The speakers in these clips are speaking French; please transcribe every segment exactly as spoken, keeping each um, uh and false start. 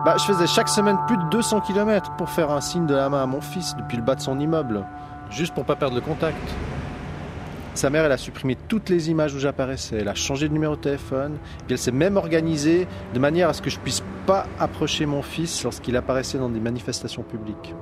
Bah, je faisais chaque semaine plus de deux cents kilomètres pour faire un signe de la main à mon fils depuis le bas de son immeuble, juste pour pas perdre le contact. Sa mère, elle a supprimé toutes les images où j'apparaissais, elle a changé de numéro de téléphone, et elle s'est même organisée de manière à ce que je puisse pas approcher mon fils lorsqu'il apparaissait dans des manifestations publiques.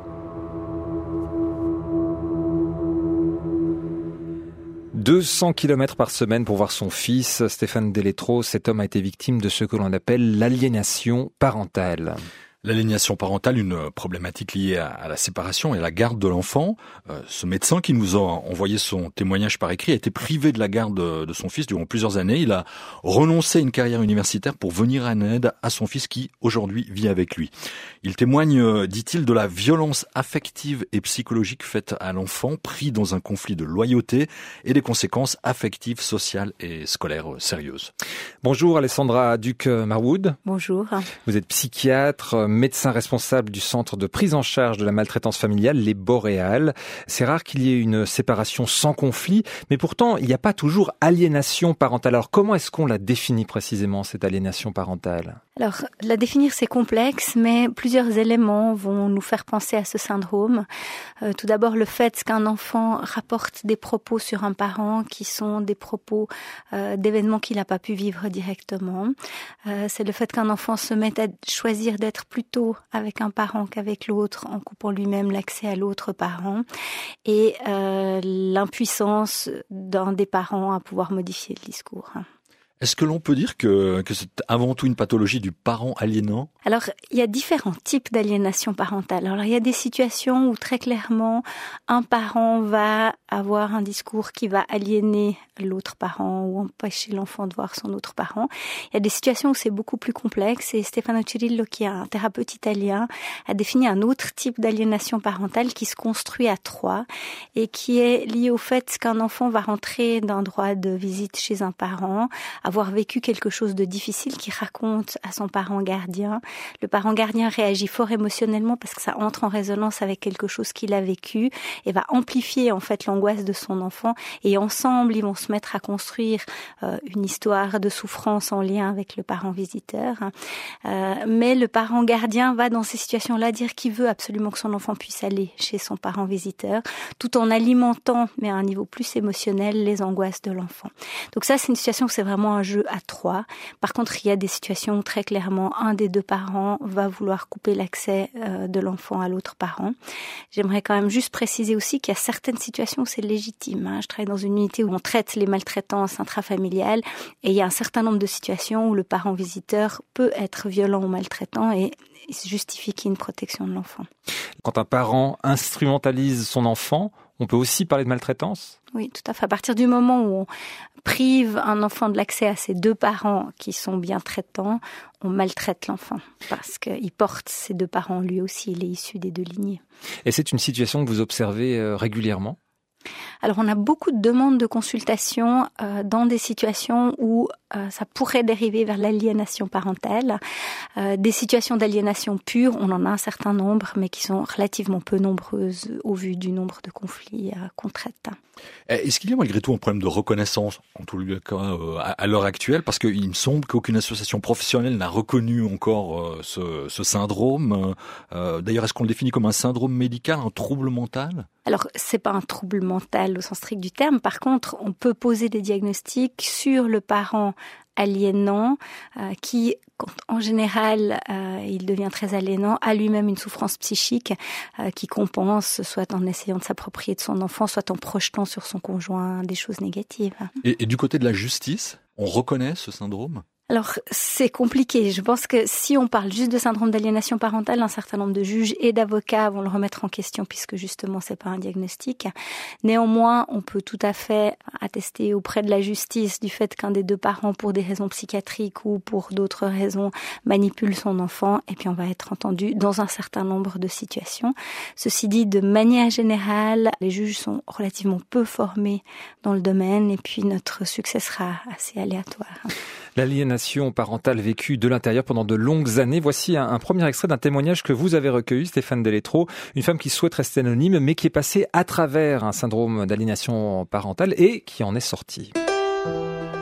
deux cents kilomètres par semaine pour voir son fils. Stéphane Deletro, cet homme a été victime de ce que l'on appelle l'aliénation parentale. L'aliénation parentale, une problématique liée à la séparation et à la garde de l'enfant. Euh, ce médecin qui nous a envoyé son témoignage par écrit a été privé de la garde de son fils durant plusieurs années. Il a renoncé à une carrière universitaire pour venir en aide à son fils qui, aujourd'hui, vit avec lui. Il témoigne, dit-il, de la violence affective et psychologique faite à l'enfant pris dans un conflit de loyauté et des conséquences affectives, sociales et scolaires sérieuses. Bonjour Alessandra Duc-Marwood. Bonjour. Vous êtes psychiatre, médecin responsable du centre de prise en charge de la maltraitance familiale, les Boréales. C'est rare qu'il y ait une séparation sans conflit, mais pourtant, il n'y a pas toujours aliénation parentale. Alors, comment est-ce qu'on la définit précisément, cette aliénation parentale ? Alors, la définir, c'est complexe, mais plusieurs éléments vont nous faire penser à ce syndrome. Euh, tout d'abord, le fait qu'un enfant rapporte des propos sur un parent qui sont des propos euh, d'événements qu'il n'a pas pu vivre directement. Euh, c'est le fait qu'un enfant se mette à choisir d'être plutôt avec un parent qu'avec l'autre, en coupant lui-même l'accès à l'autre parent. Et euh, l'impuissance d'un des parents à pouvoir modifier le discours. Est-ce que l'on peut dire que, que c'est avant tout une pathologie du parent aliénant ? Alors, il y a différents types d'aliénation parentale. Alors, il y a des situations où très clairement, un parent va avoir un discours qui va aliéner l'autre parent ou empêcher l'enfant de voir son autre parent. Il y a des situations où c'est beaucoup plus complexe et Stefano Cirillo, qui est un thérapeute italien, a défini un autre type d'aliénation parentale qui se construit à trois et qui est lié au fait qu'un enfant va rentrer d'un droit de visite chez un parent, avoir vécu quelque chose de difficile qu'il raconte à son parent gardien. Le parent gardien réagit fort émotionnellement parce que ça entre en résonance avec quelque chose qu'il a vécu et va amplifier en fait l'angoisse de son enfant. Et ensemble, ils vont se mettre à construire euh, une histoire de souffrance en lien avec le parent visiteur. Euh, mais le parent gardien va dans ces situations-là dire qu'il veut absolument que son enfant puisse aller chez son parent visiteur, tout en alimentant, mais à un niveau plus émotionnel, les angoisses de l'enfant. Donc ça, c'est une situation où c'est vraiment un jeu à trois. Par contre, il y a des situations où très clairement, un des deux parents va vouloir couper l'accès euh, de l'enfant à l'autre parent. J'aimerais quand même juste préciser aussi qu'il y a certaines situations où c'est légitime. Hein. Je travaille dans une unité où on traite les maltraitances intrafamiliales et il y a un certain nombre de situations où le parent visiteur peut être violent ou maltraitant et il se justifie qu'il y ait une protection de l'enfant. Quand un parent instrumentalise son enfant, on peut aussi parler de maltraitance ? Oui, tout à fait. À partir du moment où on prive un enfant de l'accès à ses deux parents qui sont bien traitants, on maltraite l'enfant parce qu'il porte ses deux parents lui aussi, il est issu des deux lignées. Et c'est une situation que vous observez régulièrement ? Alors, on a beaucoup de demandes de consultation euh, dans des situations où euh, ça pourrait dériver vers l'aliénation parentale. Euh, des situations d'aliénation pure, on en a un certain nombre, mais qui sont relativement peu nombreuses au vu du nombre de conflits euh, qu'on traite. Est-ce qu'il y a malgré tout un problème de reconnaissance, en tout cas euh, à, à l'heure actuelle ? Parce qu'il me semble qu'aucune association professionnelle n'a reconnu encore euh, ce, ce syndrome. Euh, d'ailleurs, est-ce qu'on le définit comme un syndrome médical, un trouble mental ? Alors, c'est pas un trouble mental au sens strict du terme. Par contre, on peut poser des diagnostics sur le parent aliénant euh, qui, quand, en général, euh, il devient très aliénant, a lui-même une souffrance psychique euh, qui compense, soit en essayant de s'approprier de son enfant, soit en projetant sur son conjoint des choses négatives. Et, et du côté de la justice, on reconnaît ce syndrome ? Alors, c'est compliqué. Je pense que si on parle juste de syndrome d'aliénation parentale, un certain nombre de juges et d'avocats vont le remettre en question puisque justement, c'est pas un diagnostic. Néanmoins, on peut tout à fait attester auprès de la justice du fait qu'un des deux parents, pour des raisons psychiatriques ou pour d'autres raisons, manipule son enfant et puis on va être entendu dans un certain nombre de situations. Ceci dit, de manière générale, les juges sont relativement peu formés dans le domaine et puis notre succès sera assez aléatoire. L'aliénation parentale vécue de l'intérieur pendant de longues années. Voici un, un premier extrait d'un témoignage que vous avez recueilli, Stéphane Deletro, une femme qui souhaite rester anonyme, mais qui est passée à travers un syndrome d'aliénation parentale et qui en est sortie.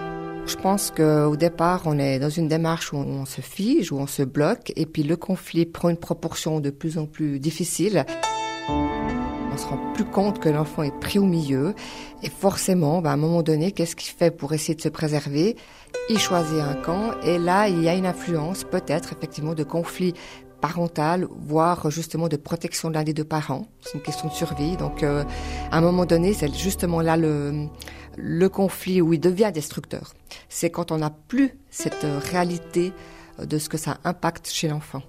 Je pense qu'au départ, on est dans une démarche où on se fige, où on se bloque, et puis le conflit prend une proportion de plus en plus difficile. On se rend plus compte que l'enfant est pris au milieu, et forcément, ben, à un moment donné, qu'est-ce qu'il fait pour essayer de se préserver? Il choisit un camp, et là, il y a une influence, peut-être, effectivement, de conflit parental, voire justement de protection de l'un des deux parents. C'est une question de survie. Donc, euh, à un moment donné, c'est justement là le, le conflit où il devient destructeur. C'est quand on n'a plus cette réalité de ce que ça impacte chez l'enfant.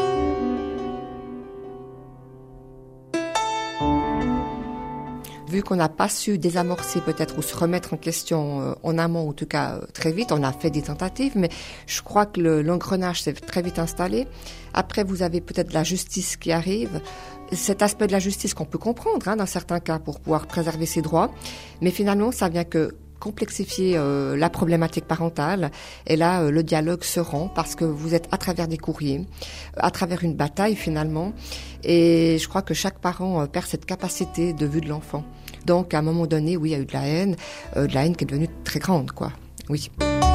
Vu qu'on n'a pas su désamorcer peut-être ou se remettre en question euh, en amont, ou en tout cas euh, très vite, on a fait des tentatives, mais je crois que le, l'engrenage s'est très vite installé. Après, vous avez peut-être la justice qui arrive, cet aspect de la justice qu'on peut comprendre hein, dans certains cas pour pouvoir préserver ses droits, mais finalement, ça vient que complexifier euh, la problématique parentale. Et là, euh, le dialogue se rend parce que vous êtes à travers des courriers, à travers une bataille finalement. Et je crois que chaque parent euh, perd cette capacité de vue de l'enfant. Donc, à un moment donné, oui, il y a eu de la haine, euh, de la haine qui est devenue très grande, quoi. Oui.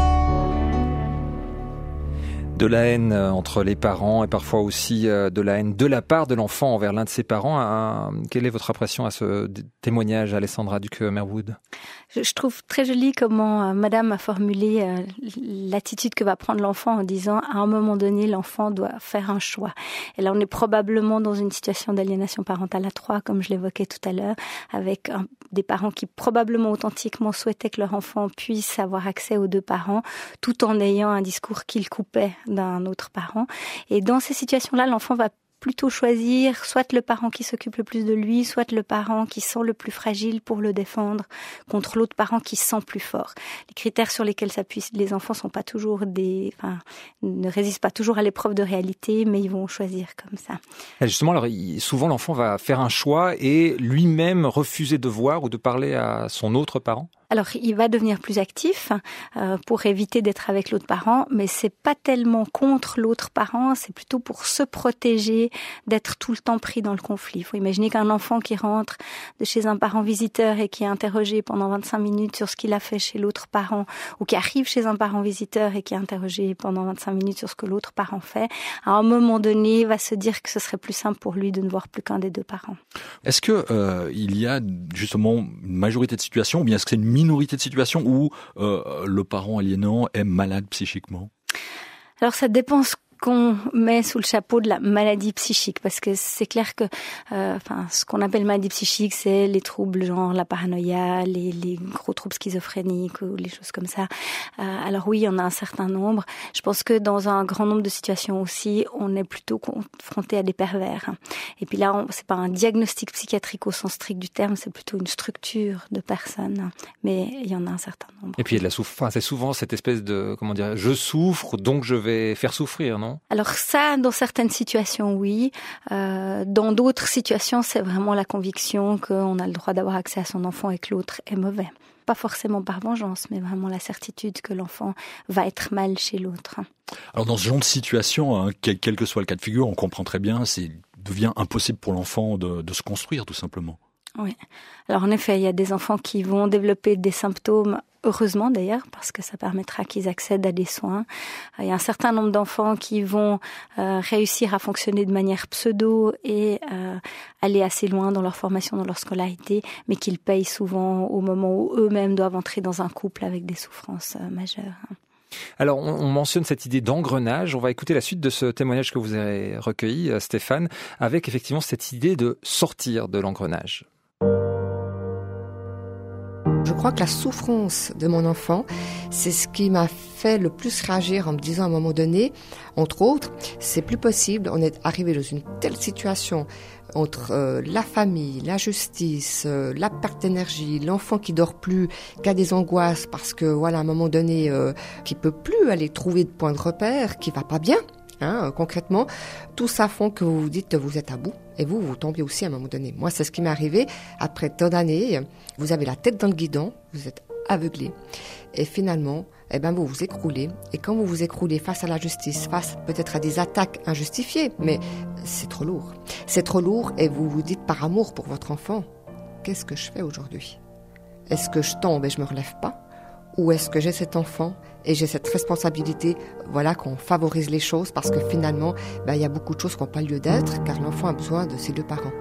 De la haine entre les parents et parfois aussi de la haine de la part de l'enfant envers l'un de ses parents. Quelle est votre impression à ce témoignage, Alessandra Duque-Merwood? Je trouve très joli comment Madame a formulé l'attitude que va prendre l'enfant en disant à un moment donné, l'enfant doit faire un choix. Et là, on est probablement dans une situation d'aliénation parentale à trois, comme je l'évoquais tout à l'heure, avec un, des parents qui probablement authentiquement souhaitaient que leur enfant puisse avoir accès aux deux parents, tout en ayant un discours qui le coupait d'un autre parent. Et dans ces situations-là, l'enfant va plutôt choisir soit le parent qui s'occupe le plus de lui, soit le parent qui sent le plus fragile pour le défendre contre l'autre parent qui sent plus fort. Les critères sur lesquels s'appuient les enfants sont pas toujours des, enfin, ne résistent pas toujours à l'épreuve de réalité, mais ils vont choisir comme ça. Et justement, alors, souvent l'enfant va faire un choix et lui-même refuser de voir ou de parler à son autre parent. Alors, il va devenir plus actif euh, pour éviter d'être avec l'autre parent, mais c'est pas tellement contre l'autre parent, c'est plutôt pour se protéger d'être tout le temps pris dans le conflit. Il faut imaginer qu'un enfant qui rentre de chez un parent visiteur et qui est interrogé pendant vingt-cinq minutes sur ce qu'il a fait chez l'autre parent, ou qui arrive chez un parent visiteur et qui est interrogé pendant vingt-cinq minutes sur ce que l'autre parent fait, à un moment donné, va se dire que ce serait plus simple pour lui de ne voir plus qu'un des deux parents. Est-ce que euh, il y a justement une majorité de situations, ou bien est-ce que c'est une minorité de situations où euh, le parent aliénant est malade psychiquement? Alors ça dépend ce qu'on met sous le chapeau de la maladie psychique, parce que c'est clair que euh, enfin ce qu'on appelle maladie psychique, c'est les troubles genre la paranoïa, les, les gros troubles schizophréniques ou les choses comme ça. Euh, alors oui, il y en a un certain nombre. Je pense que dans un grand nombre de situations aussi, on est plutôt confronté à des pervers. Et puis là, on, c'est pas un diagnostic psychiatrique au sens strict du terme, c'est plutôt une structure de personnes. Mais il y en a un certain nombre. Et puis il y a de la souffrance. Enfin, c'est souvent cette espèce de, comment dire, je souffre, donc je vais faire souffrir, non? Alors ça, dans certaines situations, oui. Euh, dans d'autres situations, c'est vraiment la conviction qu'on a le droit d'avoir accès à son enfant et que l'autre est mauvais. Pas forcément par vengeance, mais vraiment la certitude que l'enfant va être mal chez l'autre. Alors dans ce genre de situation, hein, quel, quel que soit le cas de figure, on comprend très bien, c'est devient impossible pour l'enfant de, de se construire tout simplement. Oui. Alors en effet, il y a des enfants qui vont développer des symptômes, heureusement d'ailleurs, parce que ça permettra qu'ils accèdent à des soins. Il y a un certain nombre d'enfants qui vont euh, réussir à fonctionner de manière pseudo et euh, aller assez loin dans leur formation, dans leur scolarité, mais qu'ils payent souvent au moment où eux-mêmes doivent entrer dans un couple avec des souffrances euh, majeures. Alors, on, on mentionne cette idée d'engrenage. On va écouter la suite de ce témoignage que vous avez recueilli, Stéphane, avec effectivement cette idée de sortir de l'engrenage. Je crois que la souffrance de mon enfant, c'est ce qui m'a fait le plus réagir en me disant à un moment donné, entre autres, c'est plus possible, on est arrivé dans une telle situation entre euh, la famille, la justice, euh, la perte d'énergie, l'enfant qui dort plus, qui a des angoisses parce que voilà, à un moment donné, euh, qui peut plus aller trouver de point de repère, qui va pas bien. Hein, concrètement, tout ça font que vous vous dites que vous êtes à bout et vous, vous tombez aussi à un moment donné. Moi, c'est ce qui m'est arrivé. Après tant d'années, vous avez la tête dans le guidon, vous êtes aveuglé et finalement, eh ben, vous vous écroulez. Et quand vous vous écroulez face à la justice, face peut-être à des attaques injustifiées, mais c'est trop lourd. C'est trop lourd et vous vous dites par amour pour votre enfant, qu'est-ce que je fais aujourd'hui ? Est-ce que je tombe et je me relève pas ? où est-ce que j'ai cet enfant et j'ai cette responsabilité, voilà, qu'on favorise les choses parce que finalement, ben, il y a beaucoup de choses qui n'ont pas lieu d'être car l'enfant a besoin de ses deux parents.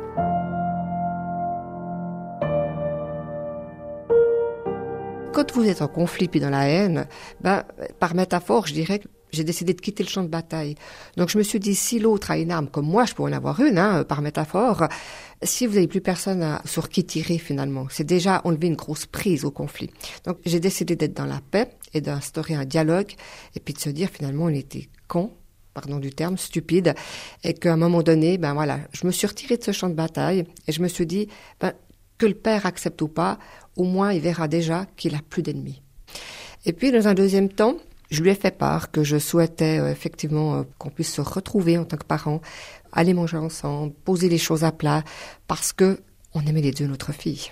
Quand vous êtes en conflit puis dans la haine, ben, par métaphore, je dirais que j'ai décidé de quitter le champ de bataille. Donc je me suis dit, si l'autre a une arme comme moi, je pourrais en avoir une, hein, par métaphore, si vous n'avez plus personne à, sur qui tirer finalement, c'est déjà enlever une grosse prise au conflit. Donc j'ai décidé d'être dans la paix et d'instaurer un dialogue et puis de se dire finalement on était cons, pardon du terme, stupide, et qu'à un moment donné, ben voilà, je me suis retirée de ce champ de bataille et je me suis dit, ben, que le père accepte ou pas, au moins il verra déjà qu'il a plus d'ennemis. Et puis dans un deuxième temps, je lui ai fait part que je souhaitais euh, effectivement euh, qu'on puisse se retrouver en tant que parents, aller manger ensemble, poser les choses à plat, parce que on aimait les deux notre fille.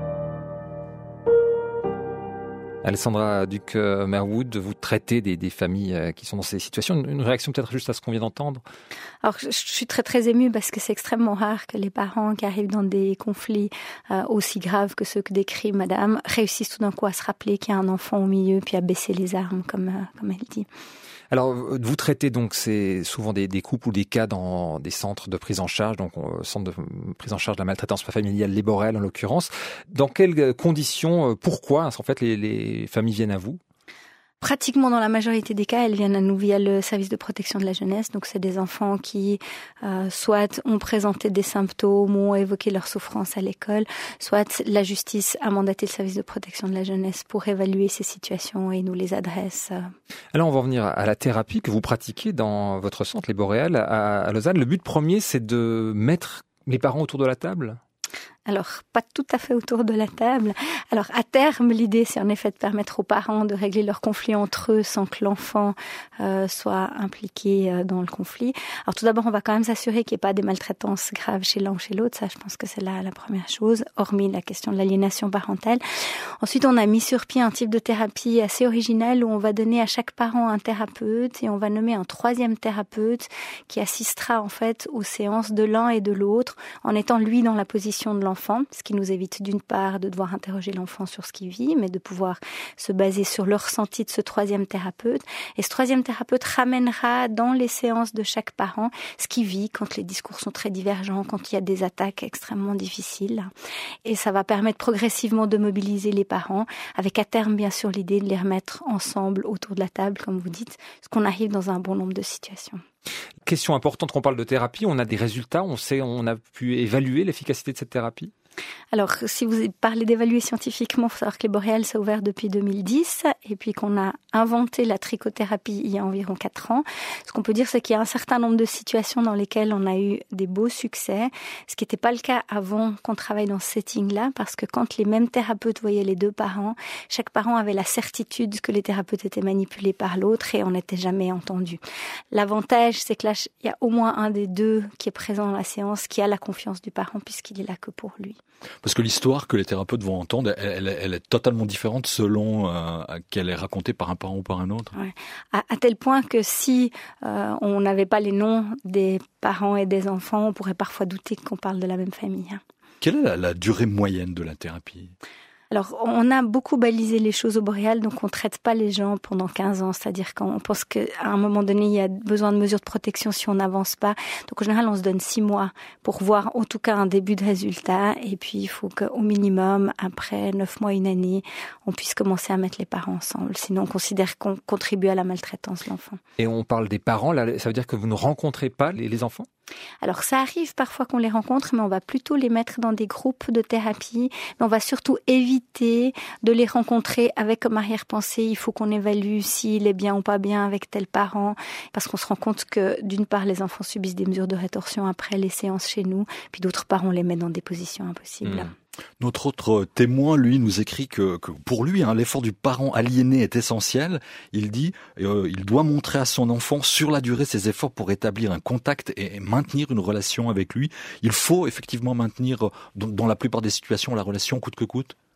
Alessandra Duc-Merwood, vous traitez des, des familles qui sont dans ces situations. Une réaction peut-être juste à ce qu'on vient d'entendre? Alors, je, je suis très très émue parce que c'est extrêmement rare que les parents qui arrivent dans des conflits euh, aussi graves que ceux que décrit Madame réussissent tout d'un coup à se rappeler qu'il y a un enfant au milieu puis à baisser les armes, comme, euh, comme elle dit. Alors, vous traitez donc c'est souvent des, des couples ou des cas dans des centres de prise en charge, donc euh, centre de prise en charge de la maltraitance familiale, les Boréales en l'occurrence. Dans quelles conditions, pourquoi en fait les, les familles viennent à vous? Pratiquement dans la majorité des cas, elles viennent à nous via le service de protection de la jeunesse. Donc c'est des enfants qui euh, soit ont présenté des symptômes ou ont évoqué leur souffrance à l'école, soit la justice a mandaté le service de protection de la jeunesse pour évaluer ces situations et nous les adresse. Alors on va revenir à la thérapie que vous pratiquez dans votre centre, les Boréales, à, à Lausanne. Le but premier, c'est de mettre les parents autour de la table? Alors, pas tout à fait autour de la table. Alors, à terme, l'idée, c'est en effet de permettre aux parents de régler leurs conflits entre eux sans que l'enfant euh, soit impliqué euh, dans le conflit. Alors, tout d'abord, on va quand même s'assurer qu'il n'y ait pas des maltraitances graves chez l'un ou chez l'autre. Ça, je pense que c'est la, la première chose, hormis la question de l'aliénation parentale. Ensuite, on a mis sur pied un type de thérapie assez original où on va donner à chaque parent un thérapeute et on va nommer un troisième thérapeute qui assistera en fait aux séances de l'un et de l'autre en étant lui dans la position de l'enfant. Ce qui nous évite d'une part de devoir interroger l'enfant sur ce qu'il vit, mais de pouvoir se baser sur le ressenti de ce troisième thérapeute. Et ce troisième thérapeute ramènera dans les séances de chaque parent ce qu'il vit quand les discours sont très divergents, quand il y a des attaques extrêmement difficiles. Et ça va permettre progressivement de mobiliser les parents, avec à terme bien sûr l'idée de les remettre ensemble autour de la table, comme vous dites, ce qu'on arrive dans un bon nombre de situations. Question importante qu'on parle de thérapie, on a des résultats, on sait, on a pu évaluer l'efficacité de cette thérapie? Alors, si vous parlez d'évaluer scientifiquement, il faut savoir que les Boréales, ça a ouvert depuis deux mille dix et puis qu'on a inventé la trichothérapie il y a environ quatre ans. Ce qu'on peut dire, c'est qu'il y a un certain nombre de situations dans lesquelles on a eu des beaux succès, ce qui n'était pas le cas avant qu'on travaille dans ce setting-là, parce que quand les mêmes thérapeutes voyaient les deux parents, chaque parent avait la certitude que les thérapeutes étaient manipulés par l'autre et on n'était jamais entendu. L'avantage, c'est que là, il y a au moins un des deux qui est présent dans la séance, qui a la confiance du parent puisqu'il est là que pour lui. Parce que l'histoire que les thérapeutes vont entendre, elle, elle, elle est totalement différente selon euh, qu'elle est racontée par un parent ou par un autre. Ouais. À, à tel point que si euh, on n'avait pas les noms des parents et des enfants, on pourrait parfois douter qu'on parle de la même famille. Hein. Quelle est la, la durée moyenne de la thérapie ? Alors, on a beaucoup balisé les choses au Boréal, donc on traite pas les gens pendant quinze ans. C'est-à-dire qu'on pense qu'à un moment donné, il y a besoin de mesures de protection si on n'avance pas. Donc, en général, on se donne six mois pour voir, en tout cas, un début de résultat. Et puis, il faut qu'au minimum, après neuf mois, une année, on puisse commencer à mettre les parents ensemble. Sinon, on considère qu'on contribue à la maltraitance de l'enfant. Et on parle des parents, là, ça veut dire que vous ne rencontrez pas les, les enfants ? Alors, ça arrive parfois qu'on les rencontre, mais on va plutôt les mettre dans des groupes de thérapie. Mais on va surtout éviter de les rencontrer avec comme arrière-pensée, il faut qu'on évalue s'il est bien ou pas bien avec tel parent. Parce qu'on se rend compte que, d'une part, les enfants subissent des mesures de rétorsion après les séances chez nous, puis d'autre part, on les met dans des positions impossibles. Mmh. Notre autre témoin, lui, nous écrit que, que pour lui, hein, l'effort du parent aliéné est essentiel. Il dit euh, il doit montrer à son enfant sur la durée ses efforts pour établir un contact et, et maintenir une relation avec lui. Il faut effectivement maintenir, dans, dans la plupart des situations, la relation coûte que coûte.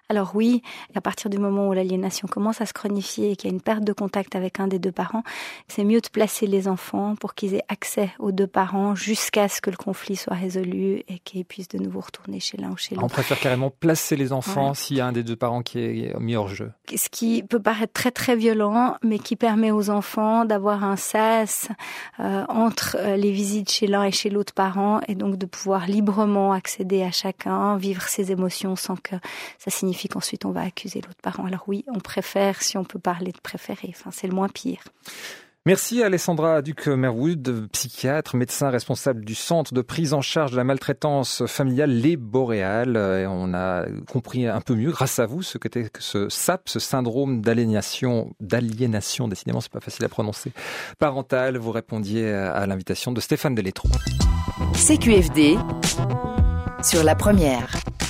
Alors oui, à partir du moment où l'aliénation commence à se chronifier et qu'il y a une perte de contact avec un des deux parents, c'est mieux de placer les enfants pour qu'ils aient accès aux deux parents jusqu'à ce que le conflit soit résolu et qu'ils puissent de nouveau retourner chez l'un ou chez l'autre. On préfère carrément placer les enfants ouais. s'il y a un des deux parents qui est mis hors jeu. Ce qui peut paraître très très violent, mais qui permet aux enfants d'avoir un sas euh, entre euh, les visites chez l'un et chez l'autre parent, et donc de pouvoir librement accéder à chacun, vivre ses émotions sans que ça signifie qu'ensuite on va accuser l'autre parent. Alors oui, on préfère, si on peut parler de préférer, enfin c'est le moins pire. Merci Alessandra Duc-Merwood, psychiatre, médecin responsable du centre de prise en charge de la maltraitance familiale Les Boréales. Et on a compris un peu mieux, grâce à vous, ce qu'était ce S A P, ce syndrome d'aliénation, d'aliénation, décidément c'est pas facile à prononcer, parentale. Vous répondiez à l'invitation de Stéphane Delétro. C Q F D sur la première.